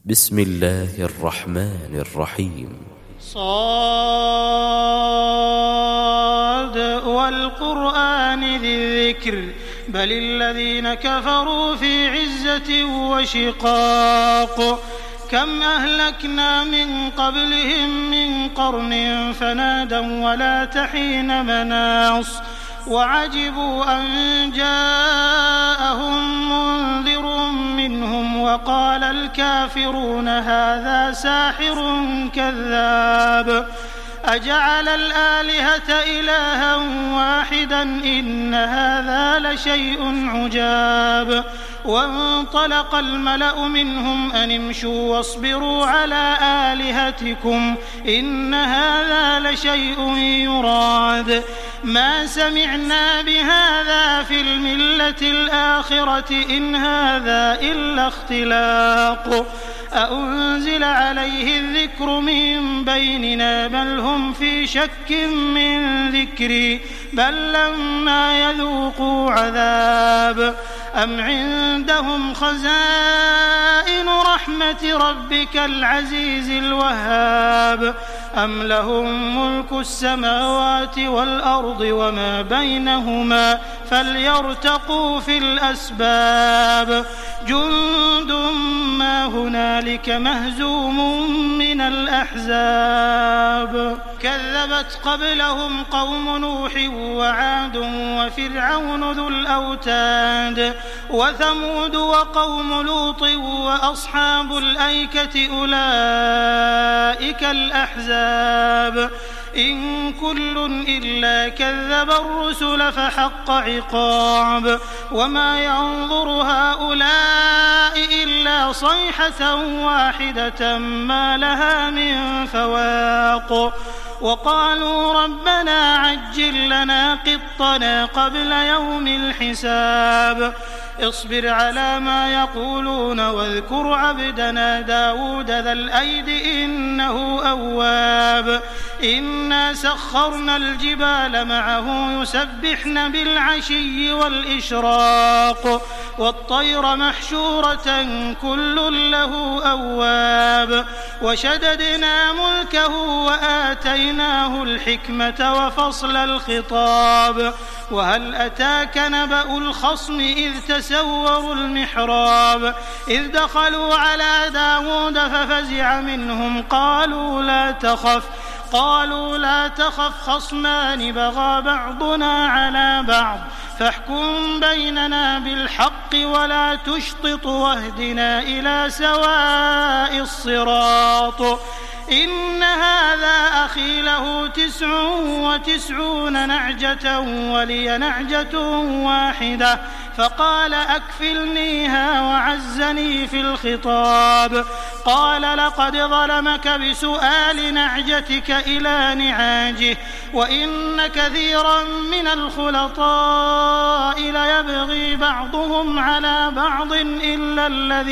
بسم الله الرحمن الرحيم. صاد والقرآن ذي الذكر بل الذين كفروا في عزة وشقاق كم أهلكنا من قبلهم من قرن فنادوا ولا تحين مناص وعجبوا أن جاءهم منذر منهم وقال الكافرون هذا ساحر كذاب أجعل الآلهة إلها واحدا إن هذا لشيء عجاب وانطلق الملأ منهم أن امشوا واصبروا على آلهتكم إن هذا لشيء يراد ما سمعنا بهذا في الملة الآخرة إن هذا إلا اختلاق أأنزل عليه الذكر من بيننا بل هم في شك من ذكري بل لما يذوقوا عذاب أم عندهم خزائن رحمة ربك العزيز الوهاب أم لهم ملك السماوات والأرض وما بينهما فليرتقوا في الأسباب جند ما هنالك مهزوم من الأحزاب كذبت قبلهم قوم نوح وعاد وفرعون ذو الأوتاد وثمود وقوم لوط وأصحاب الأيكة أولئك الأحزاب إن كل إلا كذب الرسل فحق عقاب وما ينظر هؤلاء إلا صيحة واحدة ما لها من فواق وقالوا ربنا عجل لنا قطنا قبل يوم الحساب اصبر على ما يقولون واذكر عبدنا داود ذا الأيد إنه أواب إنا سخرنا الجبال معه يسبحن بالعشي والإشراق والطير محشورة كل له أواب وشددنا ملكه وآتيناه الحكمة وفصل الخطاب وهل أتاك نبأ الخصم إذ تسوروا المحراب إذ دخلوا على داود ففزع منهم قالوا لا تخف خصمان بغى بعضنا على بعض فاحكم بيننا بالحق ولا تشطط واهدنا إلى سواء الصراط إن هذا أخي له 99 نعجة ولي نعجة واحدة فقال أكفلنيها وعزني في الخطاب قال لقد ظلمك بسؤال نعجتك إلى نعاجه وإن كثيرا من الخلطاء ليبغي بعضهم على بعض إلا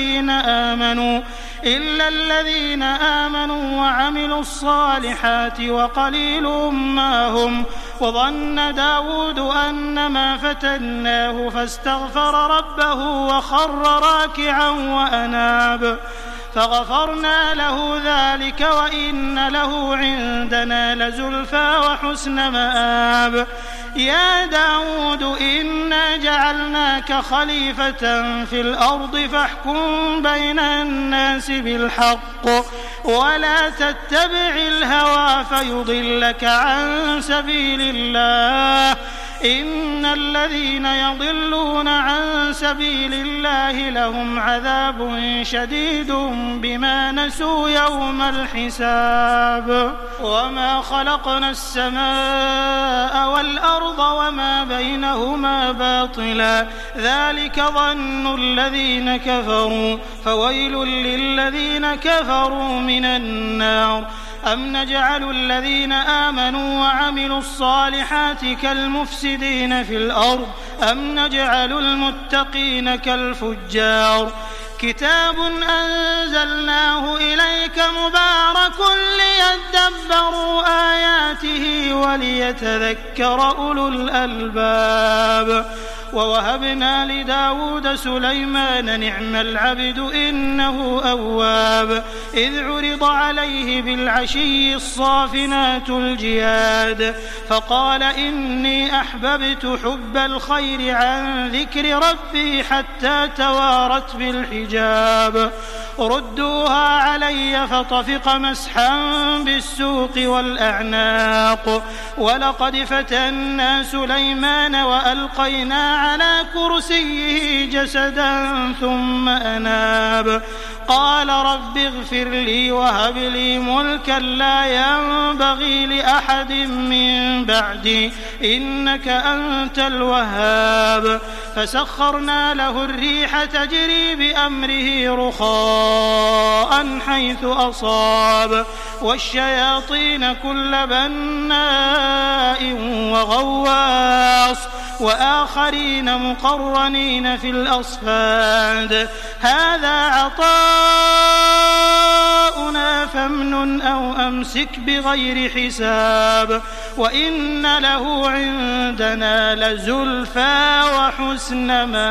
الذين آمنوا وعملوا الصالحات وقليل ما هم وظن داود أنما فتناه فاستغفر ربه وخر راكعا وأناب فغفرنا له ذلك وإن له عندنا لزلفى وحسن مآب يا داود إنا جعلناك خليفة في الأرض فاحكم بين الناس بالحق ولا تتبع الهوى فيضلك عن سبيل الله إن الذين يضلون عن سبيل الله لهم عذاب شديد بما نسوا يوم الحساب وما خلقنا السماء والأرض وما بينهما باطلا ذلك ظن الذين كفروا فويل للذين كفروا من النار أم نجعل الذين آمنوا وعملوا الصالحات كالمفسدين في الأرض أم نجعل المتقين كالفجار كتاب أنزلناه إليك مبارك ليدبروا آياته وليتذكر أولو الألباب ووهبنا لداود سليمان نعم العبد إنه أواب إذ عرض عليه بالعشي الصافنات الجياد فقال إني أحببت حب الخير عن ذكر ربي حتى توارت بالحجاب ردوها علي فطفق مسحا بالسوق والأعناق ولقد فتنا سليمان وألقينا على كرسيه جسدا ثم أناب قال رب اغفر لي وهب لي ملكا لا ينبغي لأحد من بعدي إنك أنت الوهاب فسخرنا له الريح تجري بأمره رخاء حيث أصاب والشياطين كل بناء وغواص وآخرين مقرنين في الأصفاد هذا عطاؤنا فامنن أو أمسك بغير حساب وإن له عندنا لزلفى وحسن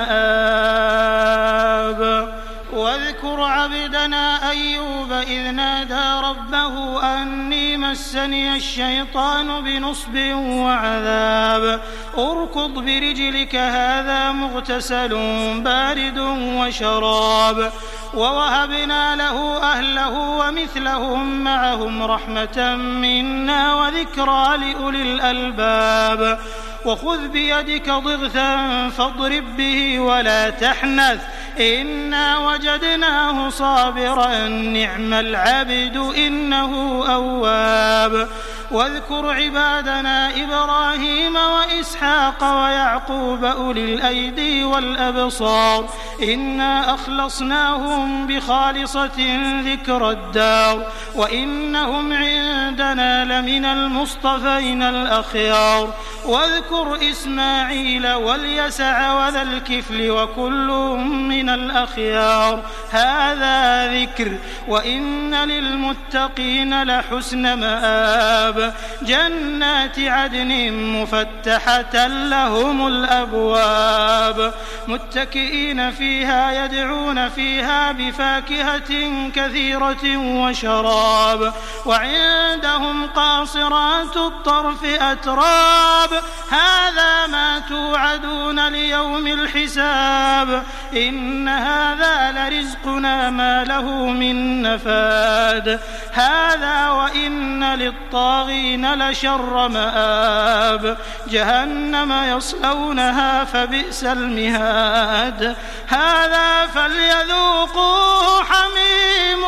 مآب واذكر عبدنا أيوب إذ نادى ربه أني مسني الشيطان بنصب وعذاب اركض برجلك هذا مغتسل بارد وشراب ووهبنا له أهله ومثلهم معهم رحمة منا وذكرى لأولي الألباب وخذ بيدك ضغثا فاضرب به ولا تحنث إنا وجدناه صابرا نعم العبد إنه أواب واذكر عبادنا إبراهيم وإسحاق ويعقوب أولي الأيدي والأبصار إنا أخلصناهم بخالصة ذكر الدار وإنهم عندنا لمن المصطفين الأخيار واذكر إسماعيل واليسع وذا الكفل وكل من الأخيار هذا ذكر وإن للمتقين لحسن مآب جنات عدن مفتحة لهم الأبواب متكئين فيها يدعون فيها بفاكهة كثيرة وشراب وعندهم قاصرات الطرف أتراب هذا ما توعدون ليوم الحساب إن هذا لرزقنا ما له من نفاد هذا وإن للطاغين لشر مآب جهنم يصلونها فبئس المهاد هذا فليذوقوا حميم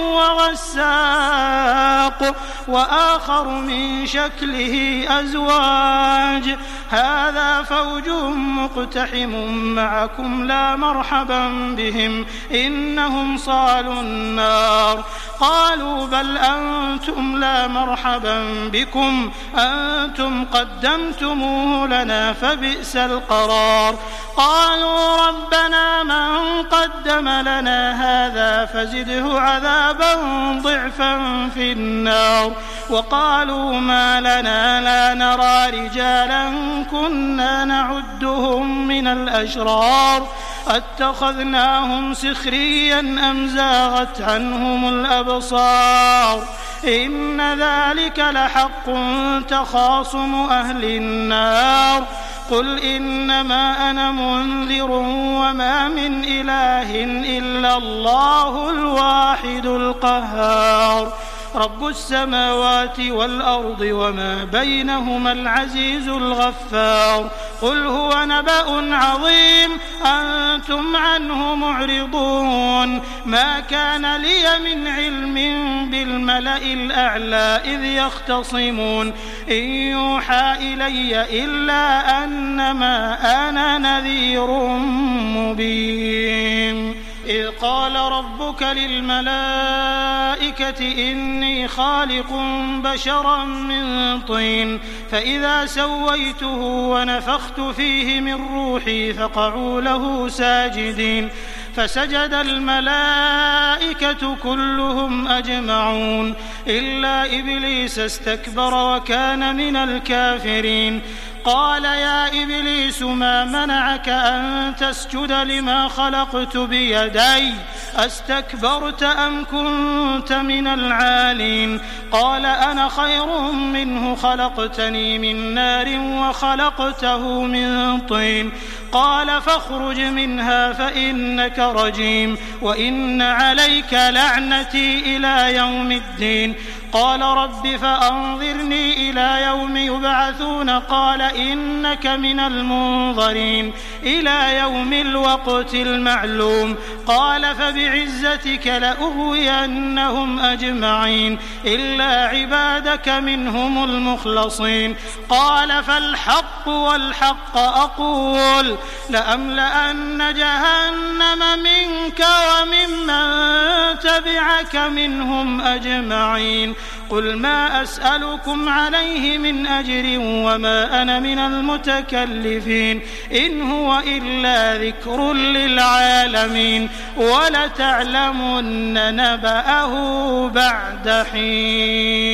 وغساق وآخر من شكله أزواج هذا فوج مقتحم معكم لا مرحبا بهم إنهم صالوا النار قالوا بل أنتم لا مرحبا بكم أنتم قدمتموه لنا فبئس القرار قالوا ربنا من قدم لنا هذا فزده عذابا ضعفا في النار وقالوا ما لنا لا نرى رجالا كنا نعدهم من الأشرار أتخذناهم سخريا أم زاغت عنهم الأبصار إن ذلك لحق تخاصم أهل النار قل إنما أنا منذر وما من إله إلا الله الواحد القهار رب السماوات والأرض وما بينهما العزيز الغفار قل هو نبأ عظيم أنتم عنه معرضون ما كان لي من علم بالملأ الأعلى إذ يختصمون إن يوحى إلي إلا أنما أنا نذير مبين إذ قال ربك للملائكة إني خالق بشرا من طين فإذا سويته ونفخت فيه من روحي فقعوا له ساجدين فسجد الملائكة كلهم أجمعون إلا إبليس استكبر وكان من الكافرين قال يا إبليس ما منعك أن تسجد لما خلقت بيدي أستكبرت أم كنت من العالين قال أنا خير منه خلقتني من نار وخلقته من طين قال فاخرج منها فإنك رجيم وإن عليك لعنتي إلى يوم الدين قال رب فأنظرني إلى يوم يبعثون قال إنك من المنظرين إلى يوم الوقت المعلوم قال فبعزتك لأغوينهم أجمعين إلا عبادك منهم المخلصين قال فالحق والحق أقول لأملأن جهنم منك وممن تبعك منهم أجمعين قل ما أسألكم عليه من أجر وما أنا من المتكلفين إن هو إلا ذكر للعالمين ولتعلمن نبأه بعد حين.